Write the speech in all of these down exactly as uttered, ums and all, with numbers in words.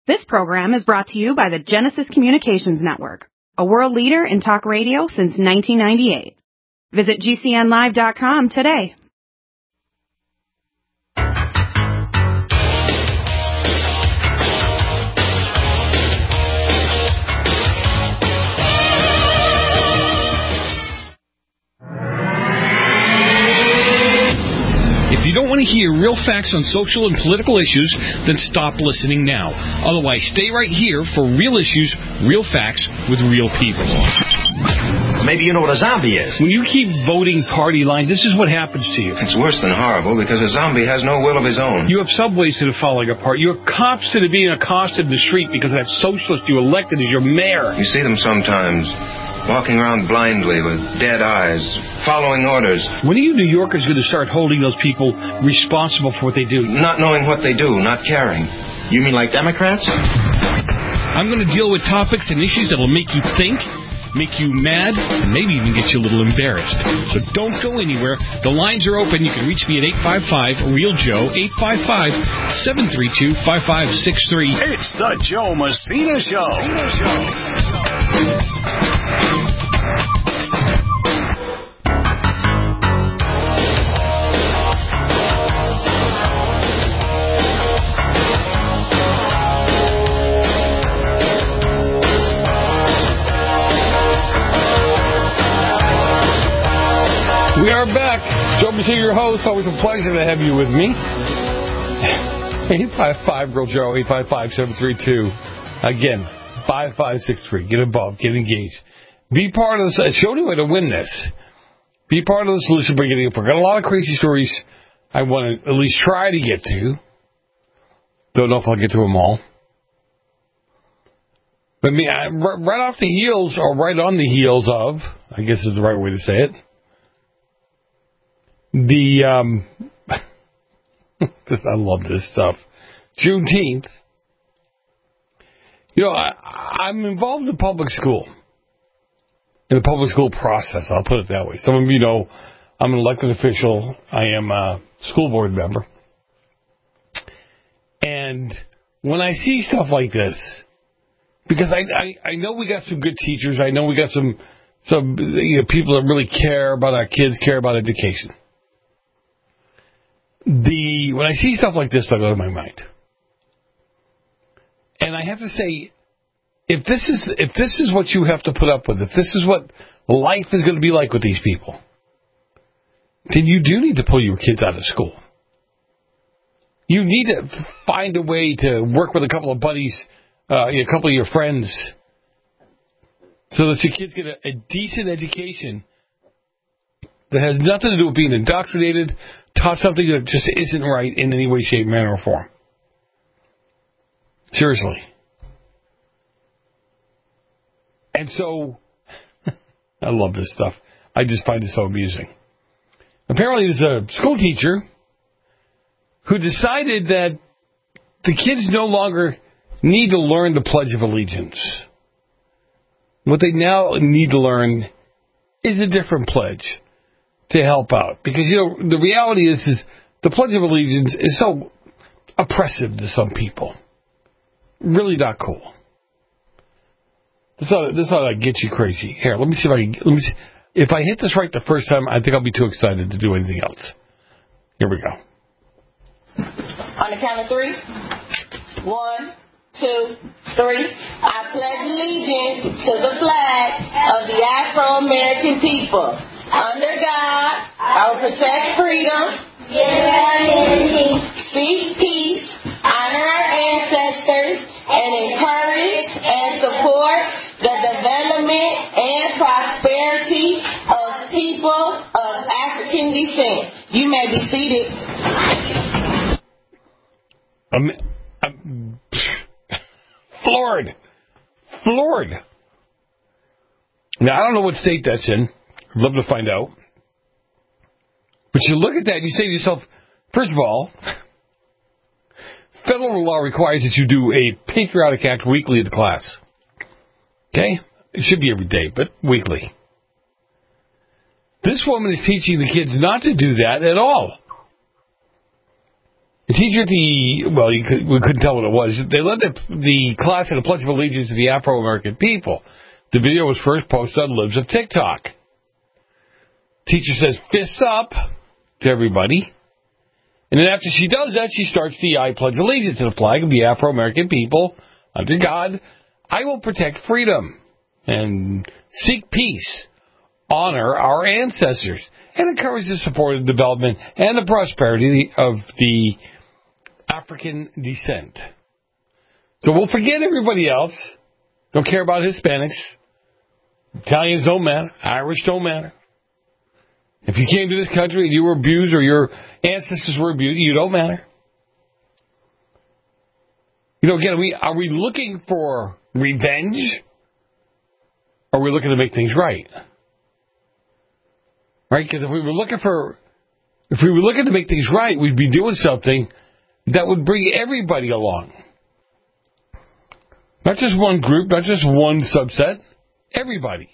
This program is brought to you by the Genesis Communications Network, a world leader in talk radio since nineteen ninety-eight. Visit G C N live dot com today. If you don't want to hear real facts on social and political issues, then stop listening now. Otherwise, stay right here for real issues, real facts, with real people. Maybe you know what a zombie is. When you keep voting party lines, this is what happens to you. It's worse than horrible because a zombie has no will of his own. You have subways that are falling apart. You have cops that are being accosted in the street because that socialist you elected as your mayor. You see them sometimes, walking around blindly with dead eyes, following orders. When are you New Yorkers going to start holding those people responsible for what they do? Not knowing what they do, not caring. You mean like Democrats? I'm going to deal with topics and issues that will make you think, make you mad, and maybe even get you a little embarrassed. So don't go anywhere. The lines are open. You can reach me at eight five five, REAL Joe, eight five five, seven three two, five five six three. It's the Joe Messina Show. Messina Show. We are back. Joe Messina, your host. Always a pleasure to have you with me. eight five five, REAL Joe, eight five five, seven three two. Again, five five six three. Get involved. Get engaged. Be part of this. Show me a way to win this. Be part of the solution by getting it. I've got a lot of crazy stories I want to at least try to get to. Don't know if I'll get to them all. But me, I, right off the heels, or right on the heels of, I guess is the right way to say it, The, um, I love this stuff. Juneteenth. You know, I, I'm involved in public school. In the public school process, I'll put it that way. Some of you know I'm an elected official. I am a school board member. And when I see stuff like this, because I, I, I know we got some good teachers. I know we got some, some you know, people that really care about our kids, care about education. The when I see stuff like this, I go to my mind, and I have to say, if this is if this is what you have to put up with, if this is what life is going to be like with these people, then you do need to pull your kids out of school. You need to find a way to work with a couple of buddies, uh, a couple of your friends, so that your kids get a, a decent education that has nothing to do with being indoctrinated, taught something that just isn't right in any way, shape, manner, or form. Seriously. And so, I love this stuff. I just find it so amusing. Apparently, there's a school teacher who decided that the kids no longer need to learn the Pledge of Allegiance. What they now need to learn is a different pledge to help out. Because, you know, the reality is, is the Pledge of Allegiance is so oppressive to some people. Really not cool. This ought, this ought to get you crazy. Here, let me see if I can, let me see. If I hit this right the first time, I think I'll be too excited to do anything else. Here we go. On the count of three. One, two, three. I pledge allegiance to the flag of the Afro-American people. Under God, I will protect freedom, seek peace, honor our ancestors, and encourage and support the development and prosperity of people of African descent. You may be seated. I'm, I'm floored. Floored. Now, I don't know what state that's in. I'd love to find out. But you look at that and you say to yourself, first of all, federal law requires that you do a patriotic act weekly in class. Okay? It should be every day, but weekly. This woman is teaching the kids not to do that at all. The teacher at the, well, you could, we couldn't tell what it was. They led the, the class in a pledge of allegiance to the Afro-American people. The video was first posted on Libs of TikTok. Teacher says, fists up to everybody. And then after she does that, she starts the I pledge allegiance to the flag of the Afro-American people. Under God, I will protect freedom and seek peace, honor our ancestors, and encourage the support of development and the prosperity of the African descent. So we'll forget everybody else. Don't care about Hispanics. Italians don't matter. Irish don't matter. If you came to this country and you were abused or your ancestors were abused, you don't matter. You know, again, are we, are we looking for revenge? Or are we looking to make things right? Right? Because if we were looking for, if we were looking to make things right, we'd be doing something that would bring everybody along. Not just one group, not just one subset, everybody.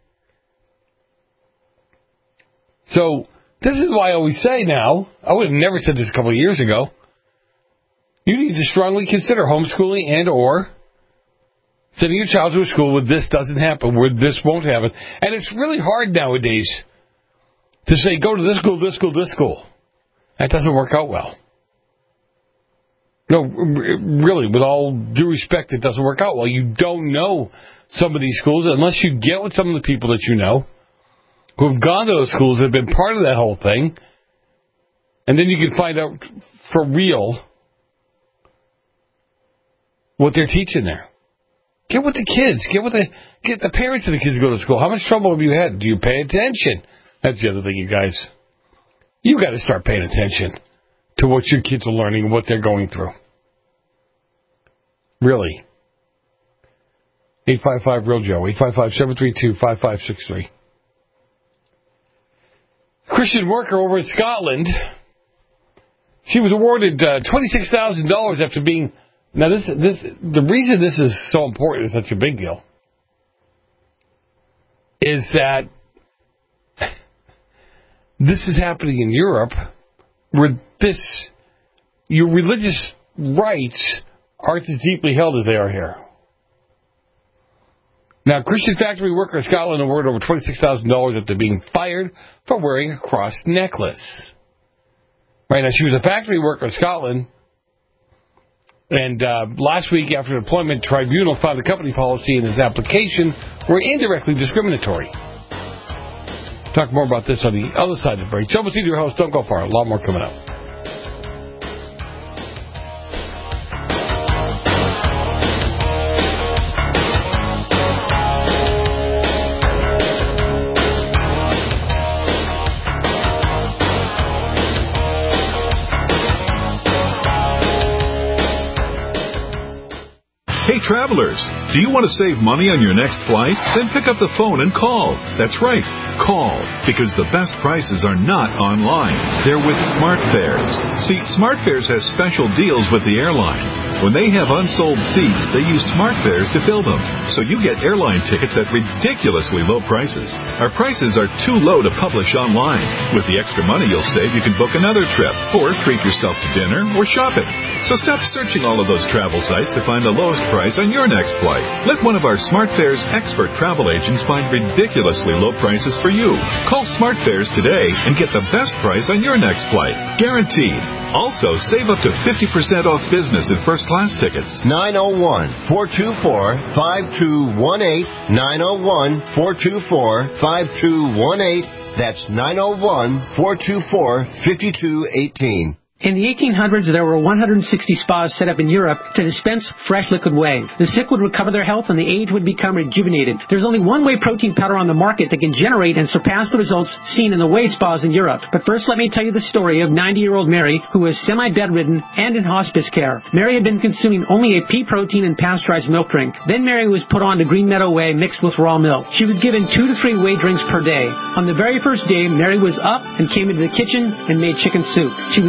So, this is why I always say now, I would have never said this a couple of years ago, you need to strongly consider homeschooling and or sending your child to a school where this doesn't happen, where this won't happen. And it's really hard nowadays to say, go to this school, this school, this school. That doesn't work out well. No, really, with all due respect, it doesn't work out well. You don't know some of these schools unless you get with some of the people that you know who have gone to those schools, that have been part of that whole thing, and then you can find out for real what they're teaching there. Get with the kids. Get with the get the parents of the kids who go to school. How much trouble have you had? Do you pay attention? That's the other thing, you guys. You got to start paying attention to what your kids are learning and what they're going through. Really. eight five five real Joe. eight five five, seven three two, five five six three. Christian worker over in Scotland. She was awarded uh, twenty-six thousand dollars after being... Now, this, this, the reason this is so important, it's such a big deal, is that this is happening in Europe, where this, your religious rights aren't as deeply held as they are here. Now, Christian factory worker in Scotland awarded over twenty-six thousand dollars after being fired for wearing a cross necklace. Right, now, she was a factory worker in Scotland, and uh, last week, after an employment tribunal found the company policy and his application were indirectly discriminatory. Talk more about this on the other side of the break. Joe Messina, your host. Don't go far. A lot more coming up. Hey, travelers, do you want to save money on your next flight? Then pick up the phone and call. That's right, call, because the best prices are not online. They're with SmartFares. See, SmartFares has special deals with the airlines. When they have unsold seats, they use SmartFares to fill them. So you get airline tickets at ridiculously low prices. Our prices are too low to publish online. With the extra money you'll save, you can book another trip, or treat yourself to dinner, or shopping. So stop searching all of those travel sites to find the lowest price on your next flight. Let one of our SmartFares expert travel agents find ridiculously low prices for you. Call SmartFares today and get the best price on your next flight. Guaranteed. Also, save up to fifty percent off business and first class tickets. nine oh one, four two four, five two one eight. nine oh one, four two four, five two one eight. That's nine oh one, four two four, five two one eight. In the eighteen hundreds, there were one hundred sixty spas set up in Europe to dispense fresh liquid whey. The sick would recover their health and the aged would become rejuvenated. There's only one whey protein powder on the market that can generate and surpass the results seen in the whey spas in Europe. But first, let me tell you the story of ninety-year-old Mary, who was semi-bedridden and in hospice care. Mary had been consuming only a pea protein and pasteurized milk drink. Then Mary was put on to Green Meadow Whey mixed with raw milk. She was given two to three whey drinks per day. On the very first day, Mary was up and came into the kitchen and made chicken soup. She was on her feet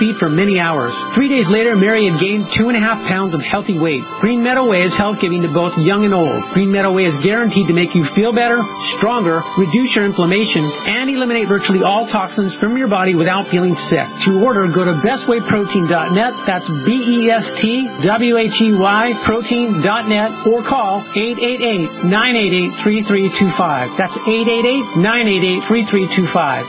feet for many hours. Three days later, Mary had gained two and a half pounds of healthy weight. Green Meadow Way is health-giving to both young and old. Green Meadow Way is guaranteed to make you feel better, stronger, reduce your inflammation, and eliminate virtually all toxins from your body without feeling sick. To order, go to best way protein dot net. That's B E S T W H E Y protein dot net or call eight eight eight, nine eight eight, three three two five. That's eight eight eight, nine eight eight, three three two five.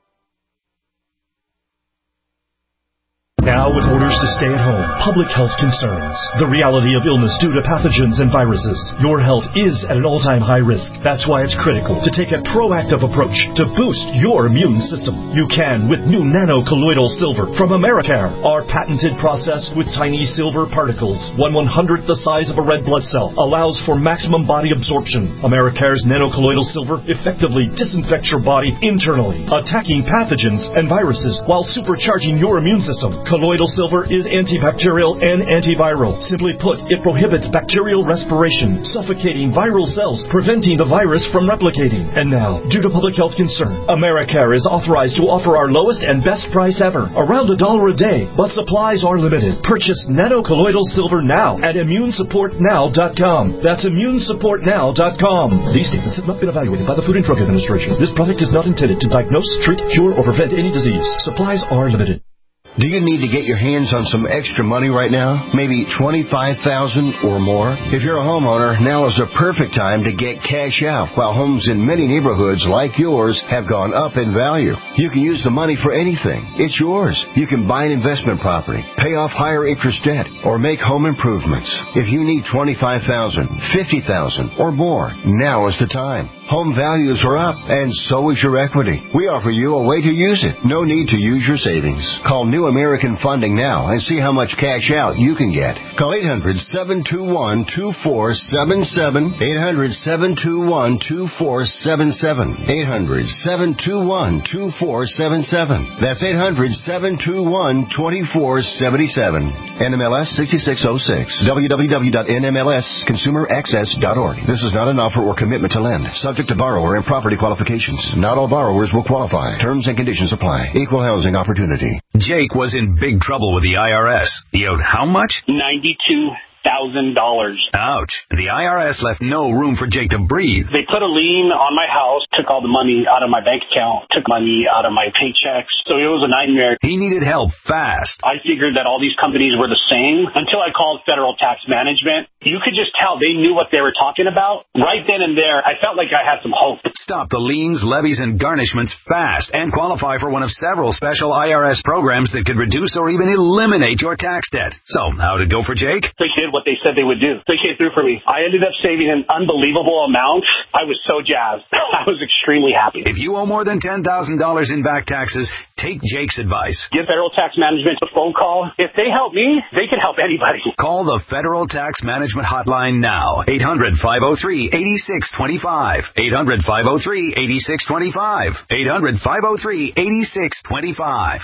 Now with orders to stay at home, public health concerns, the reality of illness due to pathogens and viruses, your health is at an all-time high risk. That's why it's critical to take a proactive approach to boost your immune system. You can with new nano-colloidal silver from Americare. Our patented process with tiny silver particles, one one-hundredth the size of a red blood cell, allows for maximum body absorption. Americare's nano-colloidal silver effectively disinfects your body internally, attacking pathogens and viruses while supercharging your immune system. Colloidal silver is antibacterial and antiviral. Simply put, it prohibits bacterial respiration, suffocating viral cells, preventing the virus from replicating. And now, due to public health concern, Americare is authorized to offer our lowest and best price ever, around a dollar a day, but supplies are limited. Purchase nano-colloidal silver now at immune support now dot com. That's immune support now dot com. These statements have not been evaluated by the Food and Drug Administration. This product is not intended to diagnose, treat, cure, or prevent any disease. Supplies are limited. Do you need to get your hands on some extra money right now? Maybe twenty-five thousand dollars or more? If you're a homeowner, now is the perfect time to get cash out while homes in many neighborhoods like yours have gone up in value. You can use the money for anything. It's yours. You can buy an investment property, pay off higher interest debt, or make home improvements. If you need twenty-five thousand dollars, fifty thousand dollars, or more, now is the time. Home values are up, and so is your equity. We offer you a way to use it. No need to use your savings. Call New American Funding now and see how much cash out you can get. Call eight hundred, seven two one, two four seven seven, eight hundred, seven two one, two four seven seven, eight hundred, seven two one, two four seven seven. That's eight hundred, seven two one, two four seven seven. N M L S sixty-six oh six. w w w dot n m l s consumer access dot org. This is not an offer or commitment to lend. Subject to borrower and property qualifications. Not all borrowers will qualify. Terms and conditions apply. Equal housing opportunity. Jake was in big trouble with the I R S. He owed how much? ninety-two thousand dollars. Ouch. The I R S left no room for Jake to breathe. They put a lien on my house, took all the money out of my bank account, took money out of my paychecks. So it was a nightmare. He needed help fast. I figured that all these companies were the same until I called Federal Tax Management. You could just tell they knew what they were talking about. Right then and there, I felt like I had some hope. Stop the liens, levies, and garnishments fast and qualify for one of several special I R S programs that could reduce or even eliminate your tax debt. So, how'd it go for Jake? They did what they said they would do. They came through for me. I ended up saving an unbelievable amount. I was so jazzed. I was extremely happy. If you owe more than ten thousand dollars in back taxes, take Jake's advice. Give Federal Tax Management a phone call. If they help me, they can help anybody. Call the Federal Tax Management Hotline now. eight hundred, five oh three, eight six two five. eight hundred, five oh three, eight six two five. eight hundred, five oh three, eight six two five.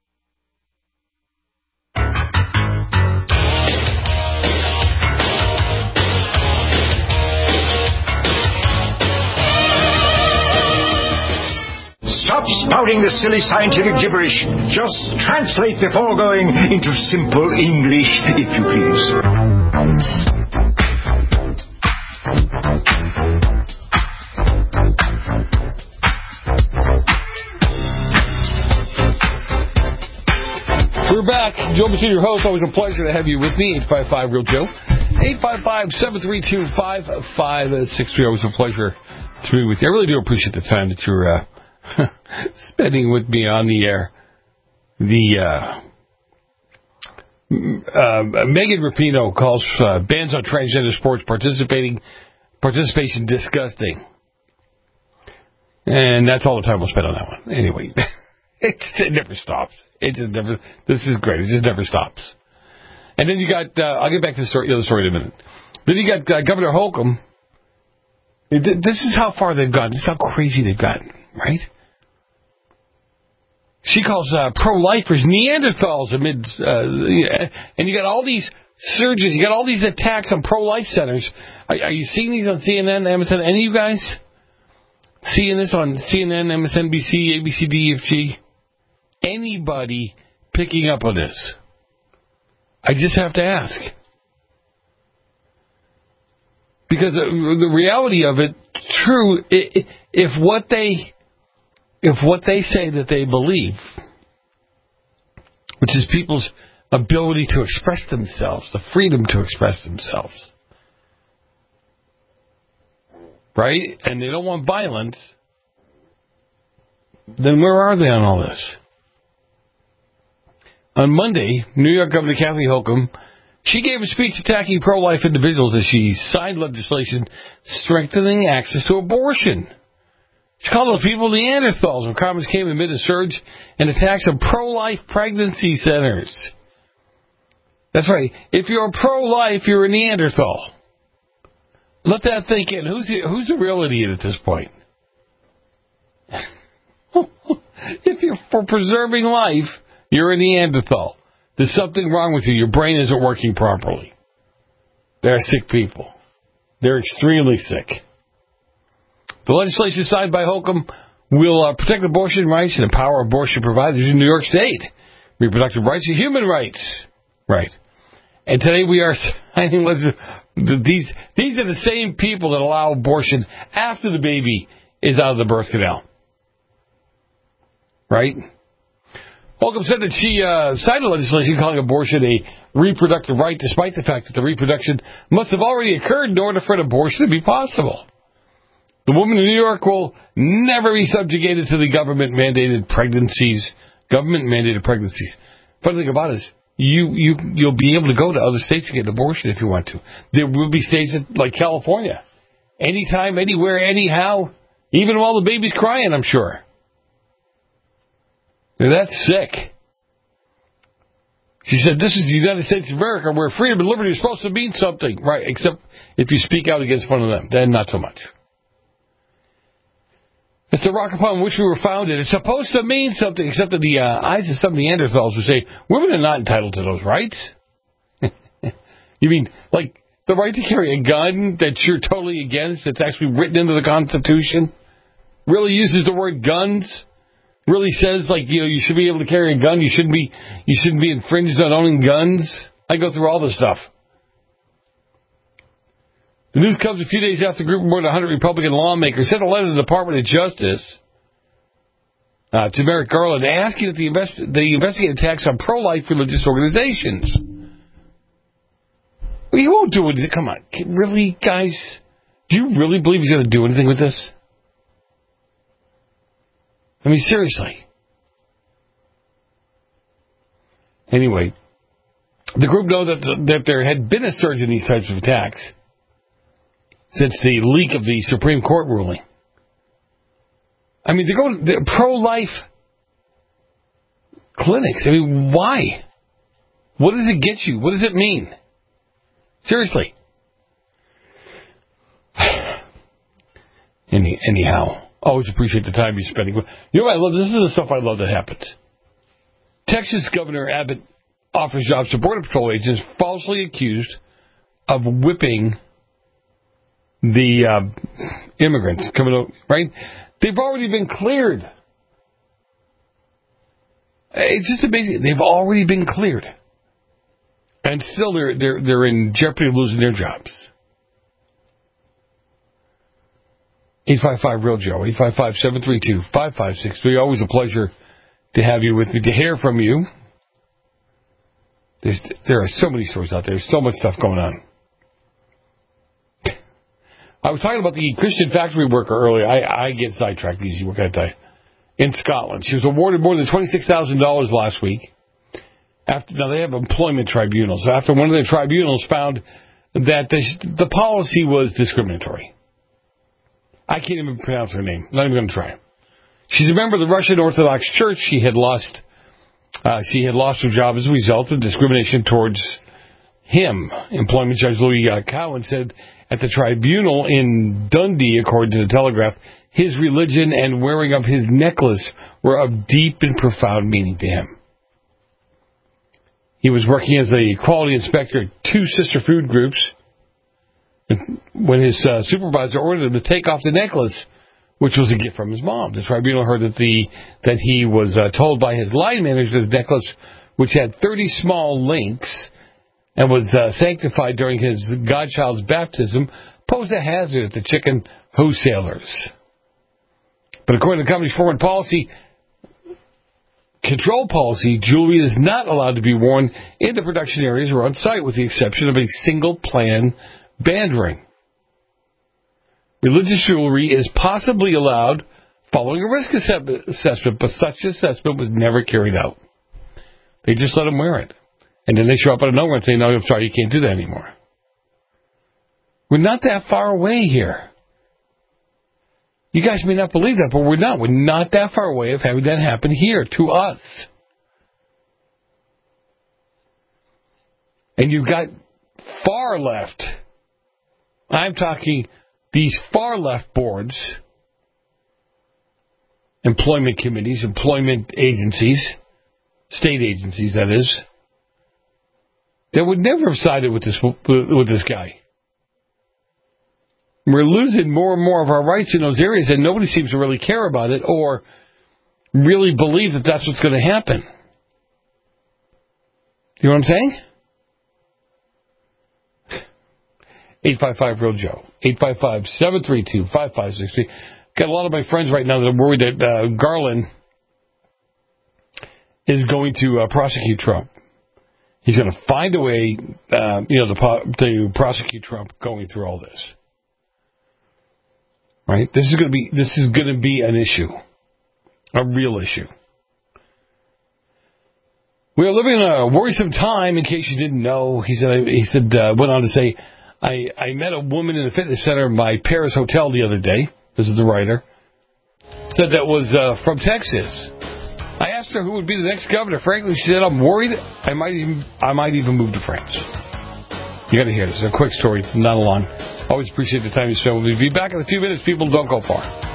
Stop spouting the silly scientific gibberish. Just translate the foregoing into simple English, if you please. We're back. Joe Messina, your host. Always a pleasure to have you with me. eight five five, real Joe. eight five five, seven three two, five five six three. Always a pleasure to be with you. I really do appreciate the time that you're uh, spending with me on the air. The uh, uh, Megan Rapinoe calls uh, bans on transgender sports participating participation disgusting, and that's all the time we'll spend on that one. Anyway, it, it never stops. It just never. This is great. It just never stops. And then you got. Uh, I'll get back to the story, the other story in a minute. Then you got uh, Governor Holcomb. This is how far they've gotten. This is how crazy they've gotten. Right? She calls uh, pro-lifers Neanderthals amid, uh, and you got all these surges, you got all these attacks on pro-life centers. Are, are you seeing these on C N N, M S N? Any of you guys seeing this on C N N, M S N B C, A B C, D E F G? Anybody picking up on this? I just have to ask. Because the reality of it, true, if what they, if what they say that they believe, which is people's ability to express themselves, the freedom to express themselves, right? And they don't want violence, then where are they on all this? On Monday, New York Governor Kathy Hochul, she gave a speech attacking pro-life individuals as she signed legislation strengthening access to abortion. She called those people Neanderthals when comments came amid a surge and attacks of pro-life pregnancy centers. That's right. If you're pro-life, you're a Neanderthal. Let that think in. Who's the, who's the real idiot at this point? If you're for preserving life, you're a Neanderthal. There's something wrong with you. Your brain isn't working properly. They're sick people. They're extremely sick. The legislation signed by Hochul will uh, protect abortion rights and empower abortion providers in New York State. Reproductive rights are human rights. Right. And today we are signing legislation. These, these are the same people that allow abortion after the baby is out of the birth canal. Right? Hochul said that she uh, signed a legislation calling abortion a reproductive right, despite the fact that the reproduction must have already occurred in order for an abortion to be possible. The woman in New York will never be subjugated to the government-mandated pregnancies. Government-mandated pregnancies. Funny thing about it is, you, you, you'll be able to go to other states and get an abortion if you want to. There will be states that, like California. Anytime, anywhere, anyhow. Even while the baby's crying, I'm sure. That's sick. She said, this is the United States of America where freedom and liberty are supposed to mean something. Right, except if you speak out against one of them. Then not so much. It's the rock upon which we were founded. It's supposed to mean something, except that the uh, eyes of some Neanderthals would say, women are not entitled to those rights. You mean, like, the right to carry a gun that you're totally against, that's actually written into the Constitution? Really uses the word guns? Really says, like, you know, you should be able to carry a gun. You shouldn't be, you shouldn't be infringed on owning guns. I go through all this stuff. The news comes a few days after a group of more than one hundred Republican lawmakers sent a letter to the Department of Justice uh, to Merrick Garland asking that the invest they investigate attacks on pro-life religious organizations. Well, you won't do anything. Come on. Really, guys? Do you really believe he's going to do anything with this? I mean, seriously. Anyway, the group know that, the, that there had been a surge in these types of attacks since the leak of the Supreme Court ruling. I mean, they're going to pro-life clinics. I mean, why? What does it get you? What does it mean? Seriously. Any, anyhow. Always appreciate the time you're spending. You know what I love? This is the stuff I love that happens. Texas Governor Abbott offers jobs to Border Patrol agents falsely accused of whipping the uh, immigrants coming over, right? They've already been cleared. It's just amazing. They've already been cleared. And still they're, they're, they're in jeopardy of losing their jobs. eight five five real Joe, eight five five, seven three two, five five six three. Always a pleasure to have you with me, to hear from you. There's, there are so many stories out there. There's so much stuff going on. I was talking about the Christian factory worker earlier. I, I get sidetracked easy. What can I tell you? In Scotland. She was awarded more than twenty-six thousand dollars last week. After, now, they have employment tribunals. After one of their tribunals found that the, the policy was discriminatory. I can't even pronounce her name. Not even going to try. She's a member of the Russian Orthodox Church. She had lost uh, she had lost her job as a result of discrimination towards him. Employment Judge Louis uh, Cowan said at the tribunal in Dundee, according to the Telegraph, his religion and wearing of his necklace were of deep and profound meaning to him. He was working as a quality inspector at two sister food groups when his uh, supervisor ordered him to take off the necklace, which was a gift from his mom. The tribunal heard that the that he was uh, told by his line manager that the necklace which had thirty small links and was uh, sanctified during his godchild's baptism, posed a hazard at the chicken wholesalers. But according to the company's foreign policy control policy, jewelry is not allowed to be worn in the production areas or on site, with the exception of a single plan band ring. Religious jewelry is possibly allowed following a risk assessment, but such assessment was never carried out. They just let them wear it. And then they show up out of nowhere and say, no, I'm sorry, you can't do that anymore. We're not that far away here. You guys may not believe that, but we're not. We're not that far away of having that happen here to us. And you've got far left. I'm talking these far left boards, employment committees, employment agencies, state agencies, that is, that would never have sided with this with this guy. We're losing more and more of our rights in those areas, and nobody seems to really care about it or really believe that that's what's going to happen. You know what I'm saying? eight five five, real Joe. eight five five, seven three two, five five six three. Got a lot of my friends right now that are worried that uh, Garland is going to uh, prosecute Trump. He's going to find a way, uh, you know, to, to prosecute Trump going through all this. Right? This is going to be this is going to be an issue, a real issue. We are living in a worrisome time. In case you didn't know, he said. He said uh, went on to say, I, I met a woman in a fitness center in my Paris hotel the other day. This is the writer. Said that was uh, from Texas. I asked her who would be the next governor. Frankly, she said, I'm worried I might even I might even move to France. You got to hear this. A quick story, not long. Always appreciate the time you spend with me. Be back in a few minutes. People, don't go far.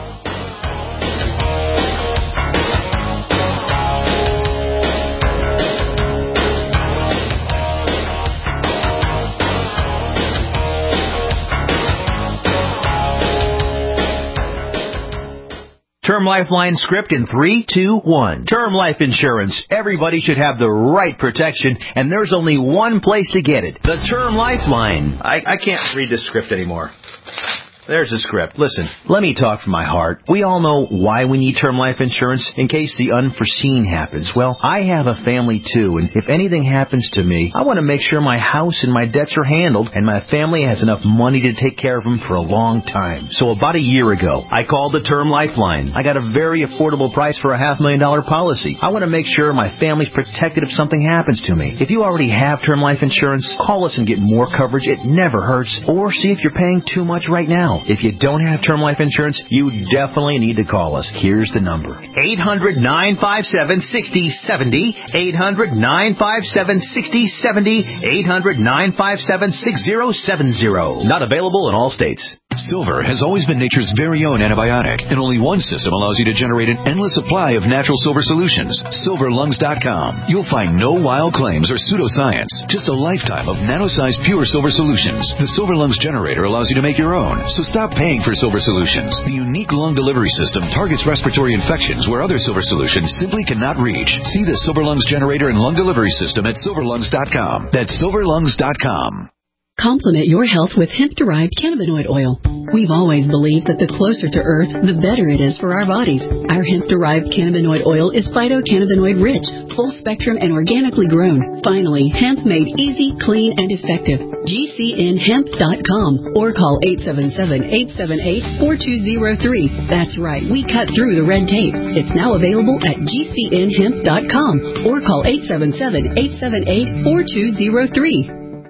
Term Lifeline script in three, two, one. Term life insurance. Everybody should have the right protection, and there's only one place to get it. The Term Lifeline. I, I can't read this script anymore. There's the script. Listen, let me talk from my heart. We all know why we need term life insurance, in case the unforeseen happens. Well, I have a family too, and if anything happens to me, I want to make sure my house and my debts are handled, and my family has enough money to take care of them for a long time. So about a year ago, I called the Term Lifeline. I got a very affordable price for a half million dollar policy. I want to make sure my family's protected if something happens to me. If you already have term life insurance, call us and get more coverage. It never hurts. Or see if you're paying too much right now. If you don't have term life insurance, you definitely need to call us. Here's the number. eight hundred, nine five seven, six oh seven oh. eight hundred, nine five seven, six oh seven oh. eight hundred, nine five seven, six oh seven oh. Not available in all states. Silver has always been nature's very own antibiotic, and only one system allows you to generate an endless supply of natural silver solutions. silver lungs dot com. You'll find no wild claims or pseudoscience, just a lifetime of nano-sized pure silver solutions. The Silver Lungs generator allows you to make your own, so stop paying for silver solutions. The unique lung delivery system targets respiratory infections where other silver solutions simply cannot reach. See the Silver Lungs generator and lung delivery system at silver lungs dot com. That's silver lungs dot com. Complement your health with hemp-derived cannabinoid oil. We've always believed that the closer to Earth, the better it is for our bodies. Our hemp-derived cannabinoid oil is phytocannabinoid rich, full spectrum, and organically grown. Finally, hemp made easy, clean, and effective. G C N hemp dot com or call eight seven seven, eight seven eight, four two zero three. That's right, we cut through the red tape. It's now available at G C N hemp dot com or call eight seven seven, eight seven eight, four two zero three.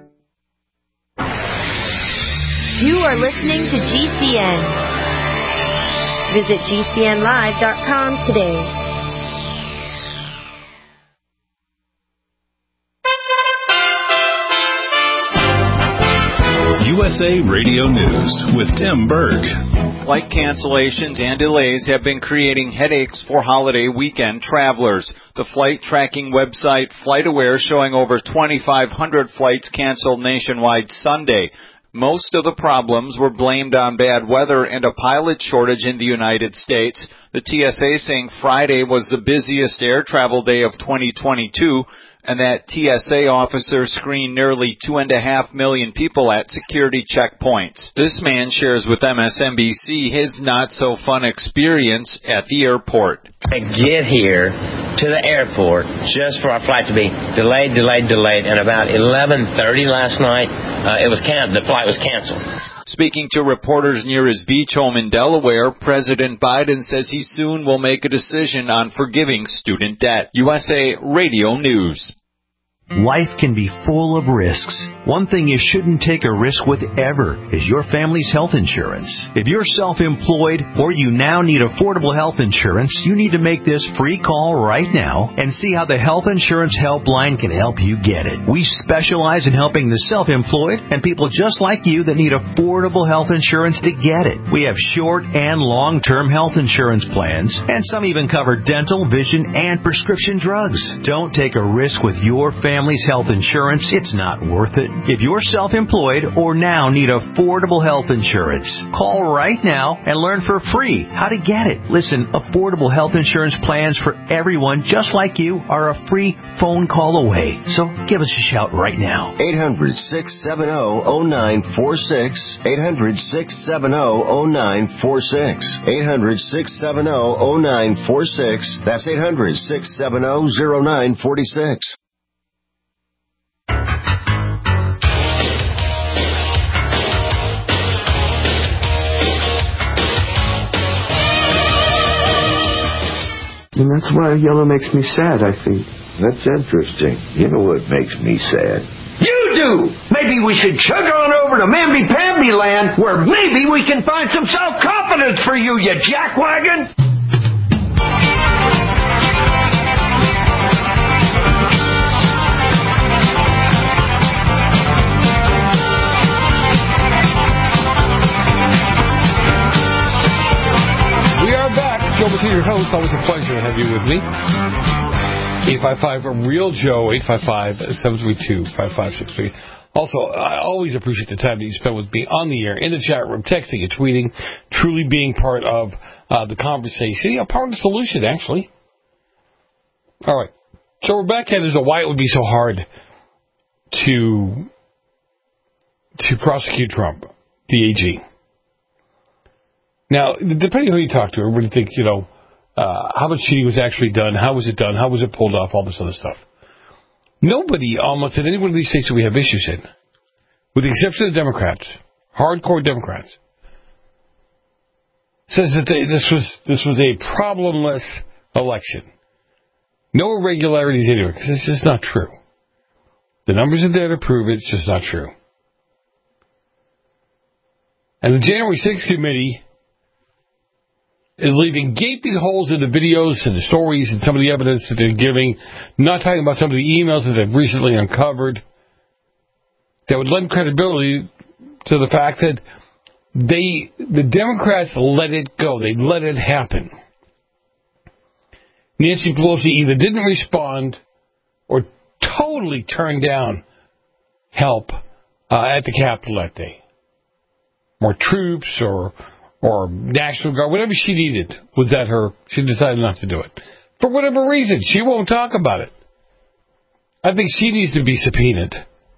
You are listening to G C N. Visit G C N live dot com today. U S A Radio News with Tim Berg. Flight cancellations and delays have been creating headaches for holiday weekend travelers. The flight tracking website FlightAware showing over twenty-five hundred flights canceled nationwide Sunday. Most of the problems were blamed on bad weather and a pilot shortage in the United States. The T S A saying Friday was the busiest air travel day of twenty twenty-two. and that T S A officers screened nearly two and a half million people at security checkpoints. This man shares with M S N B C his not-so-fun experience at the airport. I get here to the airport just for our flight to be delayed, delayed, delayed, and about eleven thirty last night, uh, it was can- the flight was canceled. Speaking to reporters near his beach home in Delaware, President Biden says he soon will make a decision on forgiving student debt. U S A Radio News. Life can be full of risks. One thing you shouldn't take a risk with ever is your family's health insurance. If you're self-employed or you now need affordable health insurance, you need to make this free call right now and see how the Health Insurance Helpline can help you get it. We specialize in helping the self-employed and people just like you that need affordable health insurance to get it. We have short and long-term health insurance plans, and some even cover dental, vision, and prescription drugs. Don't take a risk with your family. Family's health insurance, it's not worth it. If you're self-employed or now need affordable health insurance, call right now and learn for free how to get it. Listen, affordable health insurance plans for everyone just like you are a free phone call away. So give us a shout right now. eight hundred, six seven zero, zero nine four six. eight hundred, six seven zero, zero nine four six. eight hundred, six seven zero, zero nine four six. That's eight hundred, six seven zero, zero nine four six. And that's why yellow makes me sad, I think. That's interesting. You know what makes me sad? You do! Maybe we should chug on over to Mamby-Pamby Land, where maybe we can find some self-confidence for you, you jackwagon! Joe Messina, your host. Always a pleasure to have you with me. eight five five Real Joe, eight five five, seven three two, five five six three. Also, I always appreciate the time that you spend with me on the air, in the chat room, texting and tweeting, truly being part of uh, the conversation. Yeah, part of the solution, actually. All right. So we're back at it as to why it would be so hard to, to prosecute Trump, the A G. Now, depending on who you talk to, everybody think, you know, uh, how much cheating was actually done, how was it done, how was it pulled off, all this other stuff. Nobody, almost in any one of these states that we have issues in, with the exception of the Democrats, hardcore Democrats, says that they, this was this was a problemless election. No irregularities anywhere, because it's just not true. The numbers are there to prove it, it's just not true. And the January sixth committee is leaving gaping holes in the videos and the stories and some of the evidence that they're giving, not talking about some of the emails that they've recently uncovered, that would lend credibility to the fact that they, the Democrats let it go. They let it happen. Nancy Pelosi either didn't respond or totally turned down help uh, at the Capitol that day. More troops or or National Guard, whatever she needed was at her. She decided not to do it. For whatever reason, she won't talk about it. I think she needs to be subpoenaed.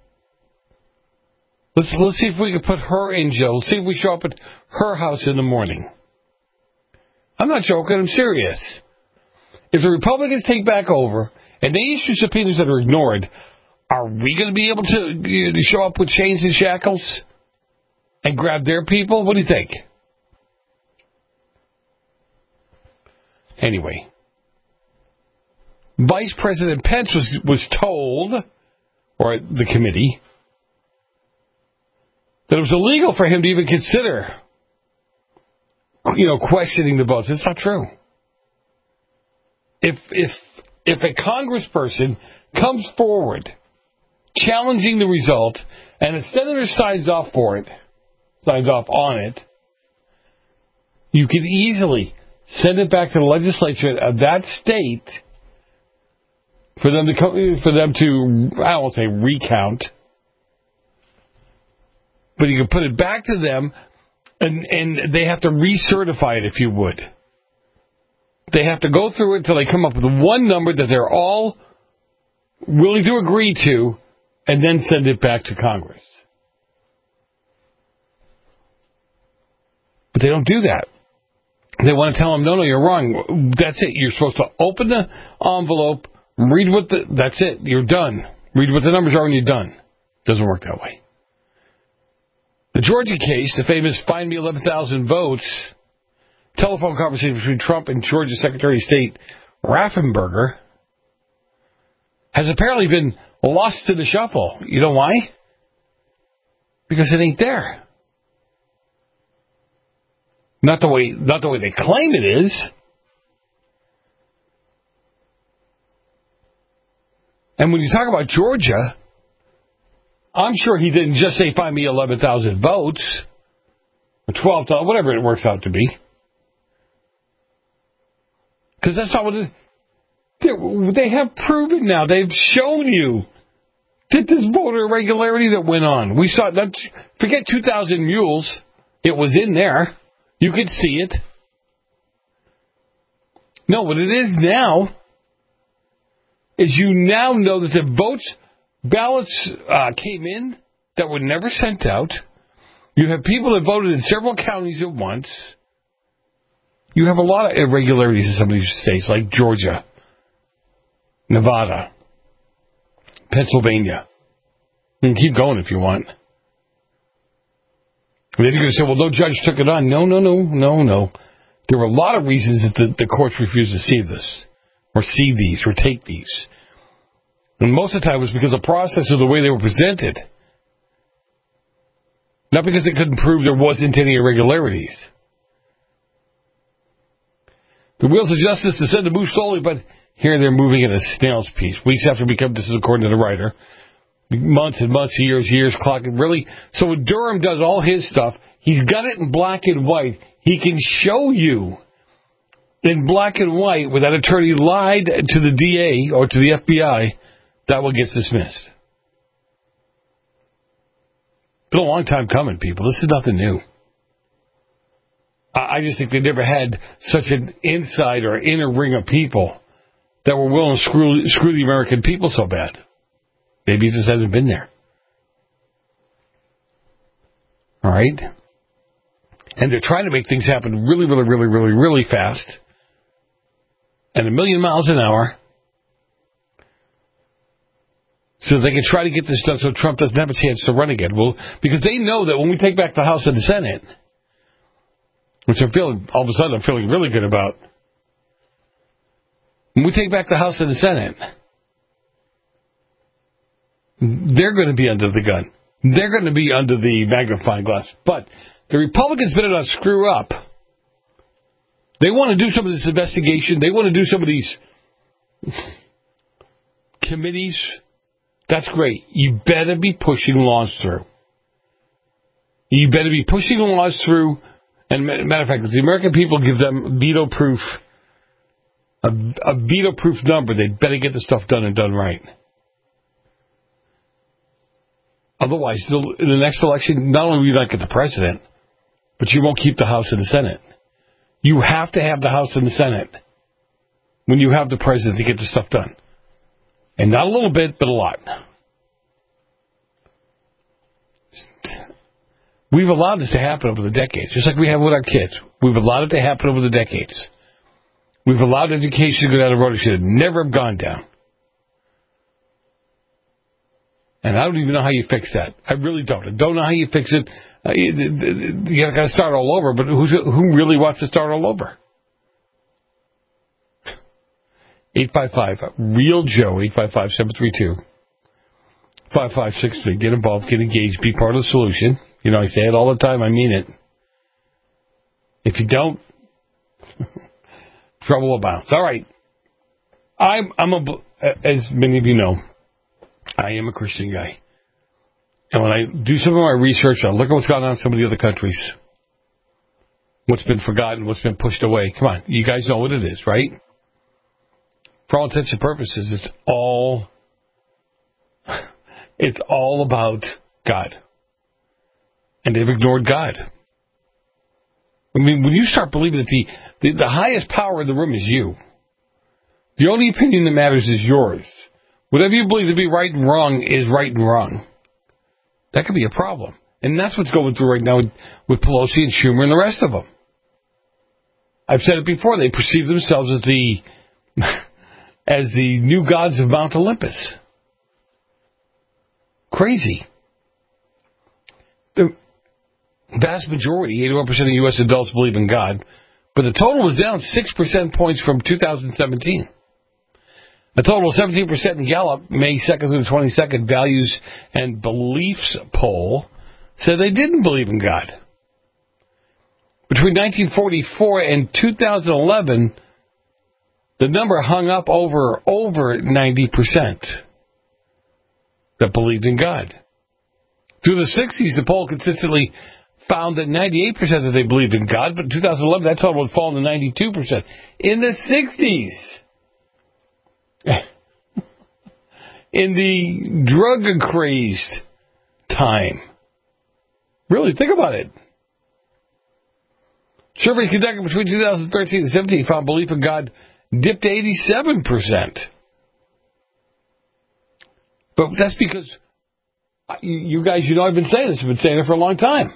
Let's let's see if we can put her in jail. Let's see if we show up at her house in the morning. I'm not joking. I'm serious. If the Republicans take back over and they issue subpoenas that are ignored, are we going to be able to, you know, show up with chains and shackles and grab their people? What do you think? Anyway, Vice President Pence was was told, or the committee, that it was illegal for him to even consider, you know, questioning the votes. It's not true. If if if a congressperson comes forward challenging the result and a senator signs off for it, signs off on it, you can easily send it back to the legislature of that state for them to come, for them to, I won't say recount, but you can put it back to them, and and they have to recertify it, if you would. They have to go through it until they come up with one number that they're all willing to agree to, and then send it back to Congress. But they don't do that. They want to tell them, no, no, you're wrong. That's it. You're supposed to open the envelope, read what the, that's it, you're done. Read what the numbers are and you're done. Doesn't work that way. The Georgia case, the famous Find Me eleven thousand Votes, telephone conversation between Trump and Georgia Secretary of State Raffensperger, has apparently been lost to the shuffle. You know why? Because it ain't there. Not the way, not the way they claim it is. And when you talk about Georgia, I'm sure he didn't just say find me eleven thousand votes, or twelve thousand, whatever it works out to be. Because that's not what it is. They have proven now, they've shown you that this voter irregularity that went on. We saw, forget two thousand mules, it was in there. You could see it. No, what it is now is you now know that the votes, ballots uh, came in that were never sent out. You have people that voted in several counties at once. You have a lot of irregularities in some of these states, like Georgia, Nevada, Pennsylvania. You can keep going if you want. And then you're going to say, well, no judge took it on. No, no, no, no, no. There were a lot of reasons that the, the courts refused to see this, or see these, or take these. And most of the time it was because of the process of the way they were presented. Not because they couldn't prove there wasn't any irregularities. The wheels of justice descend to move slowly, but here they're moving at a snail's pace. Weeks after becoming, this is according to the writer, months and months, years, years, clocking, really. So when Durham does all his stuff, he's got it in black and white. He can show you in black and white where that attorney lied to the D A or to the F B I, that one gets dismissed. Been a long time coming, people. This is nothing new. I just think they never had such an inside or inner ring of people that were willing to screw, screw the American people so bad. Maybe it just hasn't been there. All right? And they're trying to make things happen really, really, really, really, really fast. And a million miles an hour. So they can try to get this done so Trump doesn't have a chance to run again. Well, because they know that when we take back the House and the Senate, which I'm feeling, all of a sudden I'm feeling really good about. When we take back the House and the Senate, they're going to be under the gun. They're going to be under the magnifying glass. But the Republicans better not screw up. They want to do some of this investigation. They want to do some of these committees. That's great. You better be pushing laws through. You better be pushing laws through. And matter of fact, if the American people give them veto-proof, a, a veto-proof number, they'd better get the stuff done and done right. Otherwise, in the next election, not only will you not get the president, but you won't keep the House and the Senate. You have to have the House and the Senate when you have the president to get the stuff done. And not a little bit, but a lot. We've allowed this to happen over the decades, just like we have with our kids. We've allowed it to happen over the decades. We've allowed education to go down a road it should have never have gone down. And I don't even know how you fix that. I really don't. I don't know how you fix it. Uh, you you got to start all over, but who, who really wants to start all over? eight five five, REAL Joe, eight five five, seven three two, five five six three. Get involved, get engaged, be part of the solution. You know, I say it all the time. I mean it. If you don't, trouble abounds. All right. I'm, I'm a, as many of you know, I am a Christian guy. And when I do some of my research, I look at what's going on in some of the other countries. What's been forgotten, what's been pushed away. Come on, you guys know what it is, right? For all intents and purposes, it's all, it's all about God. And they've ignored God. I mean, when you start believing that the, the, the highest power in the room is you, the only opinion that matters is yours. Whatever you believe to be right and wrong is right and wrong. That could be a problem. And that's what's going through right now with, with Pelosi and Schumer and the rest of them. I've said it before. They perceive themselves as the as the new gods of Mount Olympus. Crazy. The vast majority, eighty-one percent of U S adults believe in God, but the total was down six percent points from two thousand seventeen. A total of seventeen percent in Gallup, May second through the twenty-second Values and Beliefs poll, said they didn't believe in God. Between nineteen forty-four and two thousand eleven, the number hung up over over ninety percent that believed in God. Through the sixties, the poll consistently found that ninety-eight percent that they believed in God, but in two thousand eleven, that total had fallen to ninety-two percent. In the sixties, in the drug-crazed time. Really, think about it. Surveys conducted between two thousand thirteen and seventeen found belief in God dipped to eighty-seven percent. But that's because you guys, you know, I've been saying this, I've been saying it for a long time.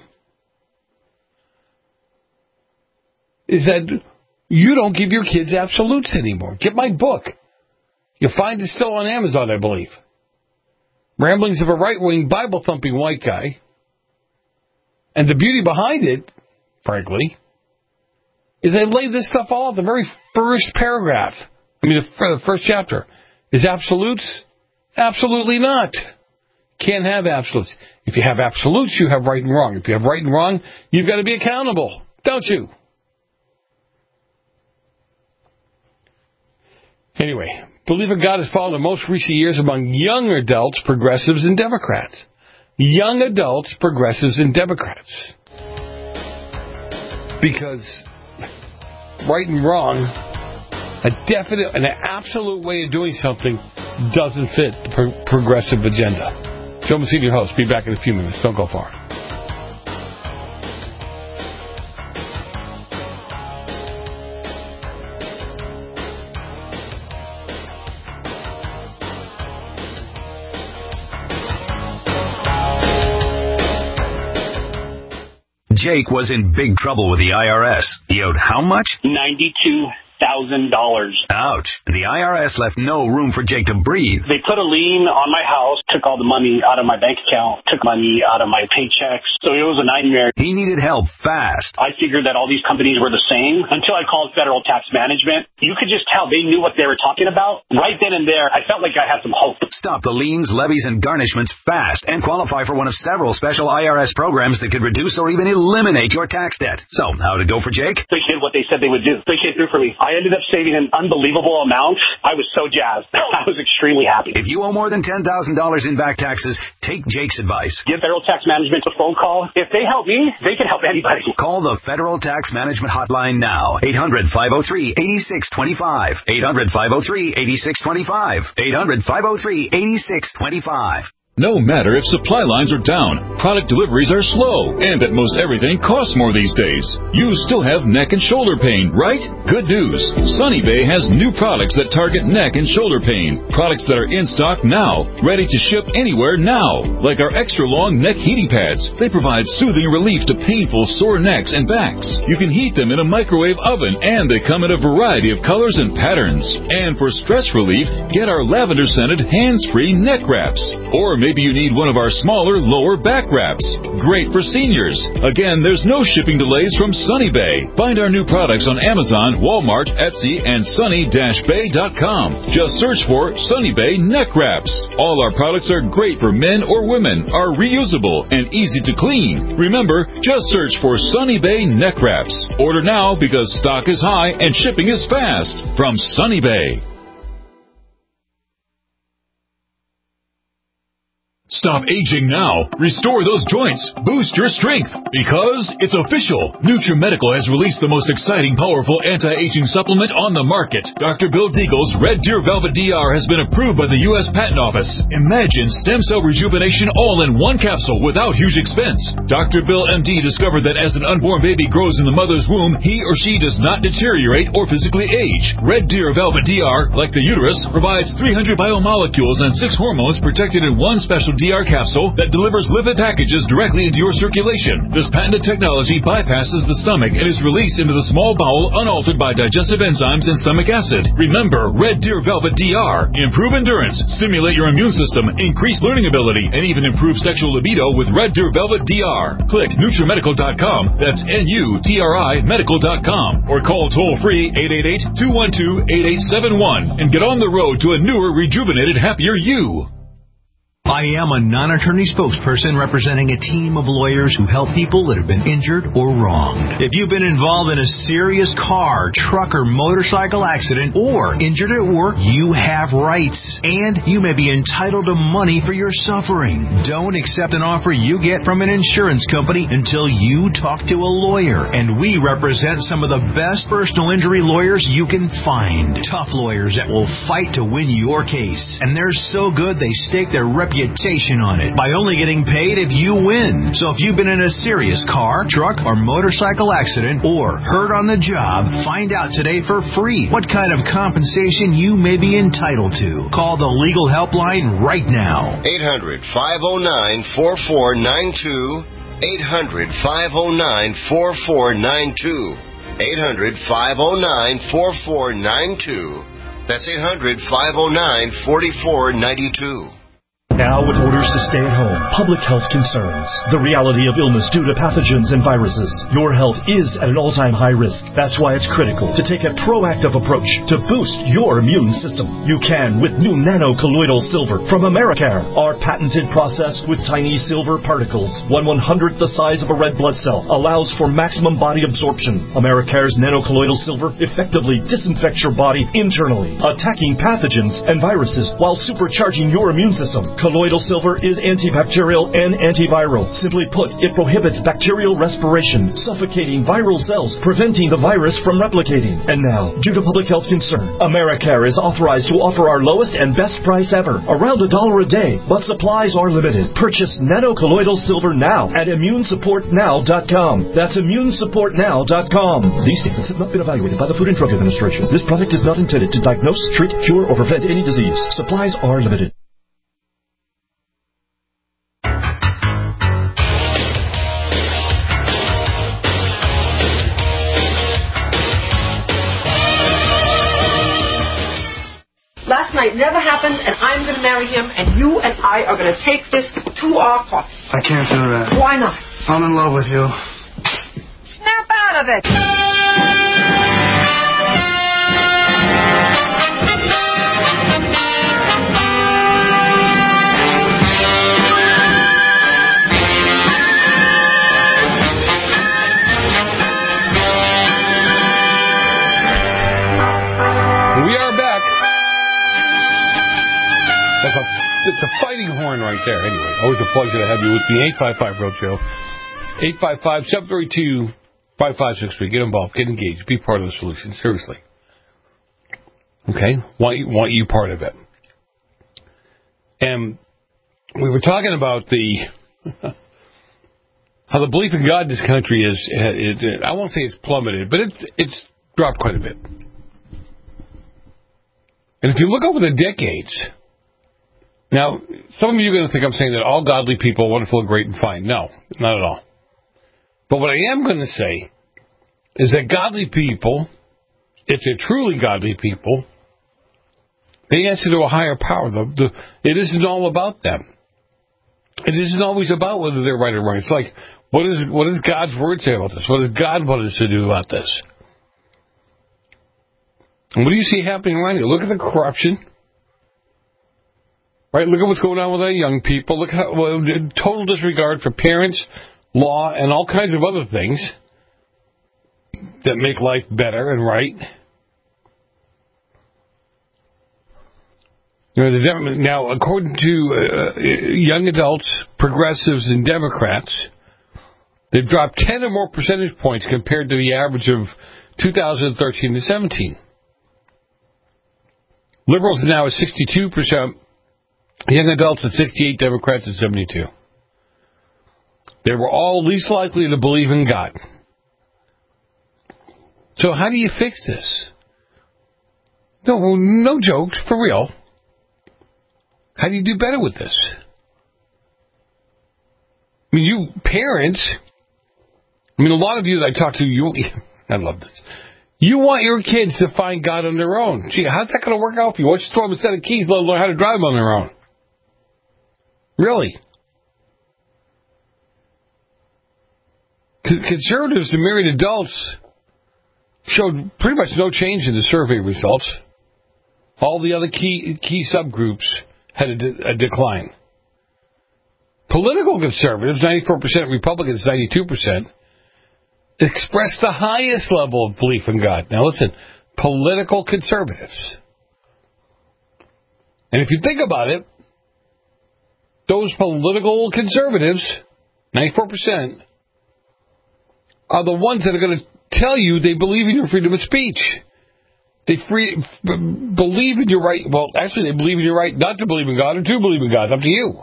Is that you don't give your kids absolutes anymore. Get my book. You'll find it still on Amazon, I believe. Ramblings of a right-wing, Bible-thumping white guy. And the beauty behind it, frankly, is they lay this stuff all out. The very first paragraph, I mean, the first chapter, is absolutes? Absolutely not. Can't have absolutes. If you have absolutes, you have right and wrong. If you have right and wrong, you've got to be accountable, don't you? Anyway, belief in God has fallen in most recent years among young adults, progressives, and Democrats. Young adults, progressives, and Democrats. Because right and wrong, a definite, an absolute way of doing something doesn't fit the pro- progressive agenda. Joe Messina, your host. Be back in a few minutes. Don't go far. Jake was in big trouble with the I R S. He owed how much? ninety-two thousand dollars. Ouch. The I R S left no room for Jake to breathe. They put a lien on my house, took all the money out of my bank account, took money out of my paychecks. So it was a nightmare. He needed help fast. I figured that all these companies were the same until I called Federal Tax Management. You could just tell they knew what they were talking about. Right then and there, I felt like I had some hope. Stop the liens, levies, and garnishments fast and qualify for one of several special I R S programs that could reduce or even eliminate your tax debt. So, how'd it go for Jake? They did what they said they would do. They came through for me. I ended up saving an unbelievable amount. I was so jazzed. I was extremely happy. If you owe more than ten thousand dollars in back taxes, take Jake's advice. Give Federal Tax Management a phone call. If they help me, they can help anybody. Call the Federal Tax Management Hotline now. eight hundred, five oh three, eight six two five. eight hundred, five oh three, eight six two five. eight hundred, five oh three, eight six two five. No matter if supply lines are down, product deliveries are slow, and that most everything costs more these days, you still have neck and shoulder pain, right? Good news. Sunny Bay has new products that target neck and shoulder pain. Products that are in stock now, ready to ship anywhere now. Like our extra long neck heating pads. They provide soothing relief to painful sore necks and backs. You can heat them in a microwave oven, and they come in a variety of colors and patterns. And for stress relief, get our lavender scented hands-free neck wraps. Or maybe you need one of our smaller lower back wraps. Great for seniors. Again, there's no shipping delays from Sunny Bay. Find our new products on Amazon, Walmart, Etsy, and sunny dash bay dot com. Just search for Sunny Bay Neck Wraps. All our products are great for men or women, are reusable, and easy to clean. Remember, just search for Sunny Bay Neck Wraps. Order now because stock is high and shipping is fast. From Sunny Bay. Stop aging now. Restore those joints. Boost your strength. Because it's official. NutriMedical has released the most exciting, powerful anti-aging supplement on the market. Doctor Bill Deagle's Red Deer Velvet D R has been approved by the U S Patent Office. Imagine stem cell rejuvenation all in one capsule without huge expense. Doctor Bill M D discovered that as an unborn baby grows in the mother's womb, he or she does not deteriorate or physically age. Red Deer Velvet D R, like the uterus, provides three hundred biomolecules and six hormones protected in one special D R capsule that delivers lipid packages directly into your circulation. This patented technology bypasses the stomach and is released into the small bowel unaltered by digestive enzymes and stomach acid. Remember, Red Deer Velvet D R. Improve endurance, stimulate your immune system, increase learning ability, and even improve sexual libido with Red Deer Velvet D R. Click NutriMedical dot com. That's N U T R I medical dot com. Or call toll-free eight eight eight, two one two, eight eight seven one and get on the road to a newer, rejuvenated, happier you. I am a non-attorney spokesperson representing a team of lawyers who help people that have been injured or wronged. If you've been involved in a serious car, truck, or motorcycle accident or injured at work, you have rights, and you may be entitled to money for your suffering. Don't accept an offer you get from an insurance company until you talk to a lawyer, and we represent some of the best personal injury lawyers you can find. Tough lawyers that will fight to win your case, and they're so good they stake their reputation on it by only getting paid if you win. So if you've been in a serious car, truck, or motorcycle accident or hurt on the job, find out today for free what kind of compensation you may be entitled to. Call the legal helpline right now. eight hundred, five oh nine, four four nine two. eight hundred, five oh nine, four four nine two. eight hundred, five oh nine, four four nine two. That's eight hundred, five oh nine, four four nine two. Now with orders to stay at home, public health concerns, the reality of illness due to pathogens and viruses, your health is at an all-time high risk. That's why it's critical to take a proactive approach to boost your immune system. You can with new nano-colloidal silver from Americare. Our patented process with tiny silver particles, one one-hundredth the size of a red blood cell, allows for maximum body absorption. Americare's nano-colloidal silver effectively disinfects your body internally, attacking pathogens and viruses while supercharging your immune system. Colloidal silver is antibacterial and antiviral. Simply put, it prohibits bacterial respiration, suffocating viral cells, preventing the virus from replicating. And now, due to public health concern, Americare is authorized to offer our lowest and best price ever, around a dollar a day, but supplies are limited. Purchase nano-colloidal silver now at immune support now dot com. That's immune support now dot com. These statements have not been evaluated by the Food and Drug Administration. This product is not intended to diagnose, treat, cure, or prevent any disease. Supplies are limited. Last night never happened, and I'm going to marry him, and you and I are going to take this to our coffin. I can't do that. Why not? I'm in love with you. Snap out of it! We are back. That's a, it's a fighting horn right there. Anyway, always a pleasure to have you with me. eight five five Roadshow. eight five five, seven three two, five five six three. Get involved. Get engaged. Be part of the solution. Seriously. Okay? Want you, want you part of it. And we were talking about the how the belief in God in this country is, it, it, I won't say it's plummeted, but it's, it's dropped quite a bit. And if you look over the decades, now, some of you are going to think I'm saying that all godly people are wonderful and great and fine. No, not at all. But what I am going to say is that godly people, if they're truly godly people, they answer to a higher power. The, the, it isn't all about them. It isn't always about whether they're right or wrong. It's like, what, is, what does God's Word say about this? What does God want us to do about this? And what do you see happening around you? Look at the corruption. Right? Look at what's going on with our young people. Look how well, total disregard for parents, law, and all kinds of other things that make life better and right. You know, the Dem- now, according to uh, young adults, progressives, and Democrats, they've dropped ten or more percentage points compared to the average of two thousand thirteen to seventeen. Liberals are now at sixty-two percent, young adults at sixty-eight, Democrats at seventy-two. They were all least likely to believe in God. So how do you fix this? No, no jokes, for real. How do you do better with this? I mean, you parents, I mean, a lot of you that I talk to, you, I love this. You want your kids to find God on their own. Gee, how's that going to work out for you? Why don't you throw them a set of keys, let them learn how to drive on their own? Really? Conservatives and married adults showed pretty much no change in the survey results. All the other key key subgroups had a, de- a decline. Political conservatives, ninety-four percent, Republicans, ninety-two percent, expressed the highest level of belief in God. Now listen, political conservatives. And if you think about it, those political conservatives, ninety-four percent, are the ones that are going to tell you they believe in your freedom of speech. They free, b- believe in your right, well, actually they believe in your right not to believe in God or to believe in God. It's up to you.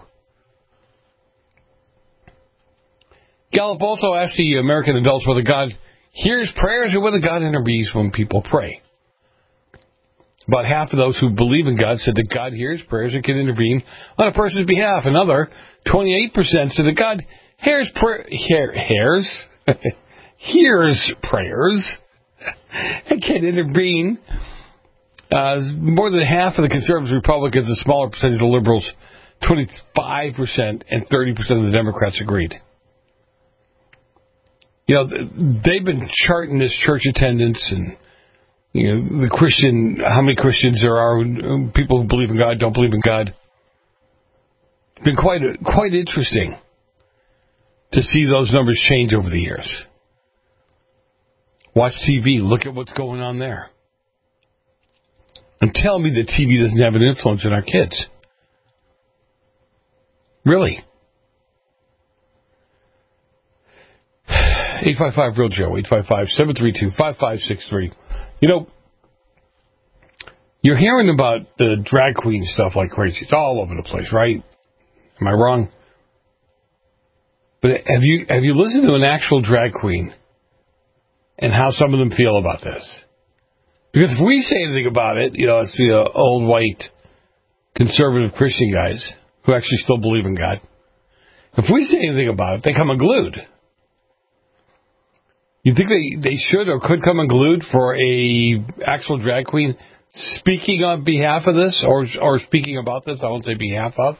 Gallup also asked the American adults whether God hears prayers or whether God intervenes when people pray. About half of those who believe in God said that God hears prayers and can intervene on a person's behalf. Another, twenty-eight percent said that God hears prayer, hear, hears, hears prayers and can intervene. Uh, more than half of the conservatives, Republicans, a smaller percentage of liberals, twenty-five percent and thirty percent of the Democrats agreed. You know, they've been charting this church attendance and, you know, the Christian, how many Christians there are, people who believe in God, don't believe in God. It's been quite, quite interesting to see those numbers change over the years. Watch T V, look at what's going on there. And tell me that T V doesn't have an influence on our kids. Really? eight five five real Joe, eight five five, seven three two, five five six three. You know, you're hearing about the drag queen stuff like crazy. It's all over the place, right? Am I wrong? But have you have you listened to an actual drag queen and how some of them feel about this? Because if we say anything about it, you know, it's the uh, old white conservative Christian guys who actually still believe in God. If we say anything about it, they come unglued. You think they, they should or could come unglued for a actual drag queen speaking on behalf of this or or speaking about this? I won't say behalf of.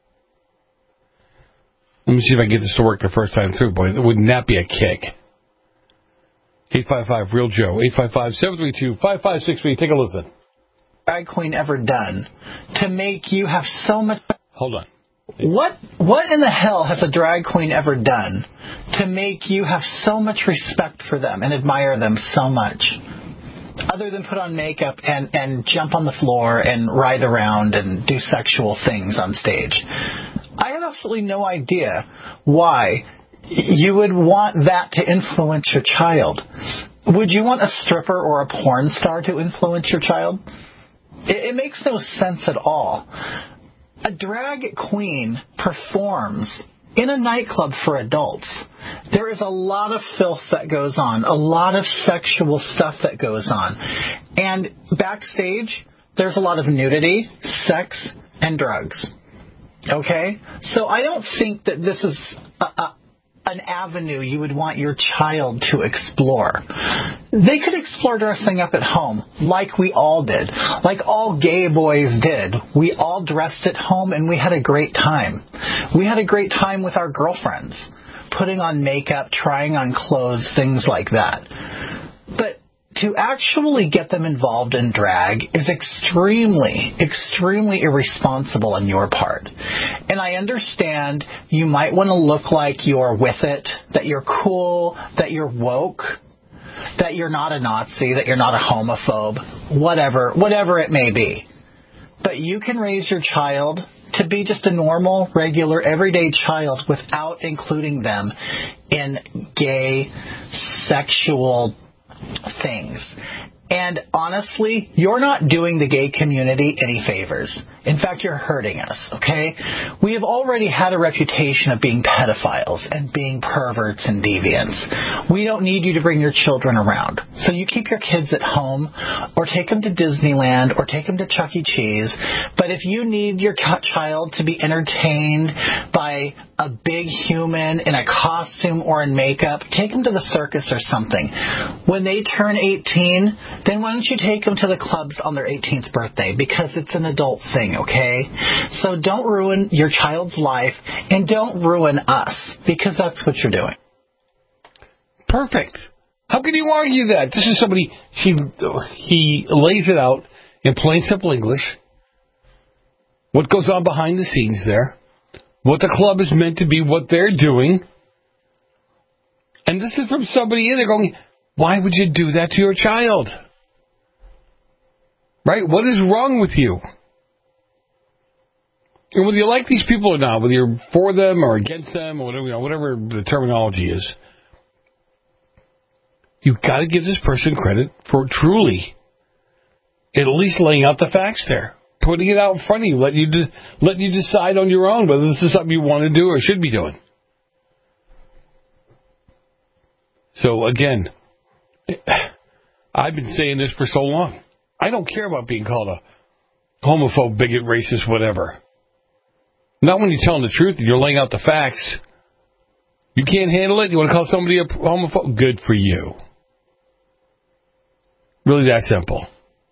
Let me see if I can get this to work the first time through. Boy, wouldn't that be a kick? eight five five real Joe, eight five five, seven three two, five five six three. Take a listen. Drag queen ever done to make you have so much... Hold on. What what in the hell has a drag queen ever done to make you have so much respect for them and admire them so much? Other than put on makeup and, and jump on the floor and writhe around and do sexual things on stage. I have absolutely no idea why you would want that to influence your child. Would you want a stripper or a porn star to influence your child? It, it makes no sense at all. A drag queen performs in a nightclub for adults. There is a lot of filth that goes on, a lot of sexual stuff that goes on. And backstage, there's a lot of nudity, sex, and drugs. Okay? So I don't think that this is a, a, an avenue you would want your child to explore. They could explore dressing up at home, like we all did, like all gay boys did. We all dressed at home, and we had a great time. We had a great time with our girlfriends, putting on makeup, trying on clothes, things like that. But to actually get them involved in drag is extremely, extremely irresponsible on your part. And I understand you might want to look like you're with it, that you're cool, that you're woke, that you're not a Nazi, that you're not a homophobe, whatever, whatever it may be. But but you can raise your child to be just a normal, regular, everyday child without including them in gay, sexual things. And honestly, you're not doing the gay community any favors. In fact, you're hurting us, okay? We have already had a reputation of being pedophiles and being perverts and deviants. We don't need you to bring your children around. So you keep your kids at home or take them to Disneyland or take them to Chuck E. Cheese. But if you need your child to be entertained by a big human in a costume or in makeup, take them to the circus or something. When they turn eighteen, then why don't you take them to the clubs on their eighteenth birthday? Because it's an adult thing, okay? So don't ruin your child's life and don't ruin us, because that's what you're doing. Perfect. How can you argue that? This is somebody, he, he lays it out in plain, simple English. What goes on behind the scenes there. What the club is meant to be, what they're doing. And this is from somebody in there going, why would you do that to your child? Right? What is wrong with you? And whether you like these people or not, whether you're for them or against them or whatever, you know, whatever the terminology is, you've got to give this person credit for truly at least laying out the facts there. Putting it out in front of you, letting you, de- letting you decide on your own whether this is something you want to do or should be doing. So, again, I've been saying this for so long. I don't care about being called a homophobe, bigot, racist, whatever. Not when you're telling the truth and you're laying out the facts. You can't handle it? You want to call somebody a homophobe? Good for you. Really that simple.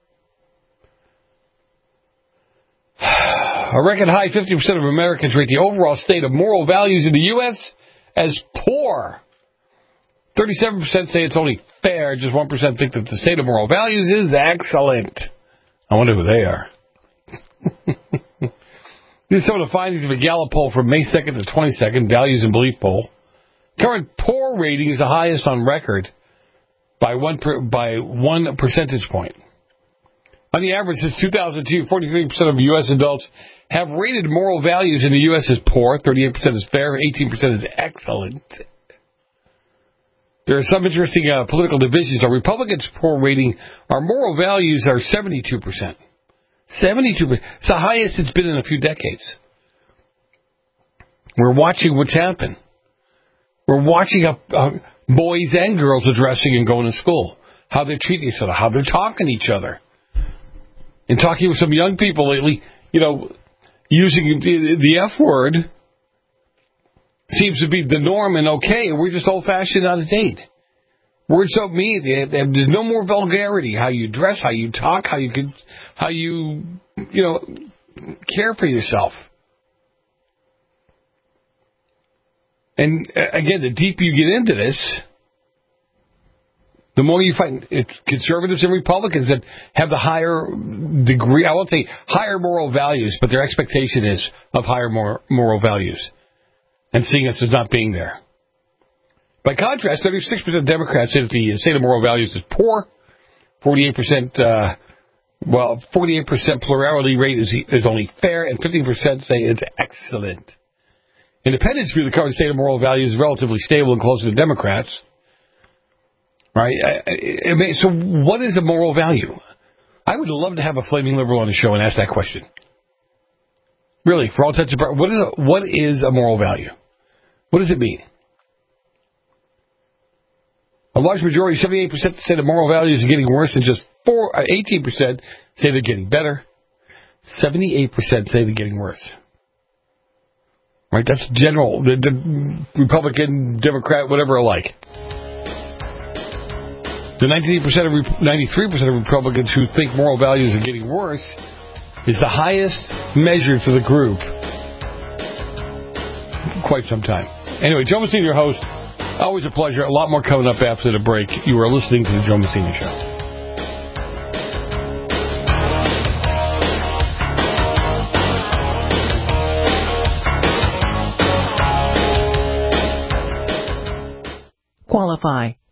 A record high fifty percent of Americans rate the overall state of moral values in the U S as poor. thirty-seven percent say it's only fair. Just one percent think that the state of moral values is excellent. I wonder who they are. These are some of the findings of a Gallup poll from May second to twenty-second, Values and Belief Poll. Current poor rating is the highest on record by one per, by one percentage point. On the average, since two thousand two, forty-three percent of U S adults have rated moral values in the U S as poor, thirty-eight percent is fair, eighteen percent is excellent. There are some interesting uh, political divisions. Our Republicans' poor rating, our moral values are seventy-two percent. seventy-two percent. It's the highest it's been in a few decades. We're watching what's happened. We're watching how uh, boys and girls are dressing and going to school, how they're treating each other, how they're talking to each other. And talking with some young people lately, you know, using the, the F word seems to be the norm and okay. We're just old-fashioned, out of date. Words don't mean it. There's no more vulgarity. How you dress, how you talk, how you can, how you, you know, care for yourself. And again, the deeper you get into this, the more you find it's conservatives and Republicans that have the higher degree, I won't say higher moral values, but their expectation is of higher moral, moral values. And seeing us as not being there. By contrast, thirty-six percent of Democrats say that the state of moral values is poor. forty-eight percent, uh, well, forty-eight percent plurality rate is, is only fair, and fifteen percent say it's excellent. Independents view the current state of moral values as relatively stable and close to the Democrats. Right? I, I mean, so what is a moral value? I would love to have a flaming liberal on the show and ask that question. Really, for all intents and purposes, what is a, what is a moral value? What does it mean? A large majority, seventy-eight percent, say the moral values are getting worse, and just four, uh, eighteen percent say they're getting better. seventy-eight percent say they're getting worse. Right? That's general. The, the Republican, Democrat, whatever alike. The ninety-eight percent of ninety-three percent of Republicans who think moral values are getting worse is the highest measure for the group quite some time. Anyway, Joe Messina, your host. Always a pleasure. A lot more coming up after the break. You are listening to the Joe Messina Show. Qualify.